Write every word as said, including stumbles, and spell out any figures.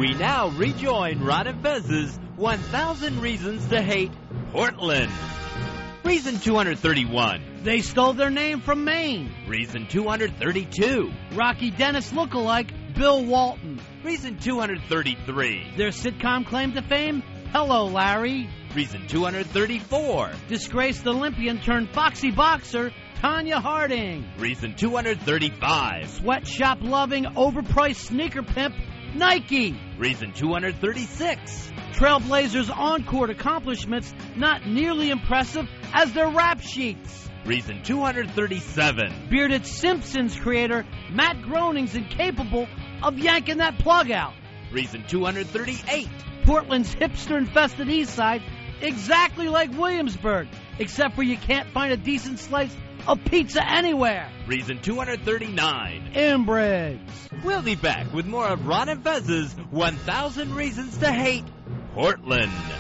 We now rejoin Ron and Fez's one thousand Reasons to Hate Portland. Reason two hundred thirty-one. They stole their name from Maine. Reason two hundred thirty-two. Rocky Dennis lookalike Bill Walton. Reason two hundred thirty-three. Their sitcom claim to fame, Hello, Larry. Reason two hundred thirty-four. Disgraced Olympian turned foxy boxer, Tanya Harding. Reason two hundred thirty-five. Sweatshop-loving, overpriced sneaker pimp, Nike. Reason two hundred thirty-six. Trailblazers' on-court accomplishments not nearly impressive as their rap sheets. Reason two hundred thirty-seven. Bearded Simpsons creator Matt Groening's incapable of yanking that plug out. Reason two hundred thirty-eight. Portland's hipster-infested east side, exactly like Williamsburg, except for you can't find a decent slice of pizza anywhere. Reason two hundred thirty-nine. Inbreds. We'll be back with more of Ron and Fez's one thousand Reasons to Hate Portland.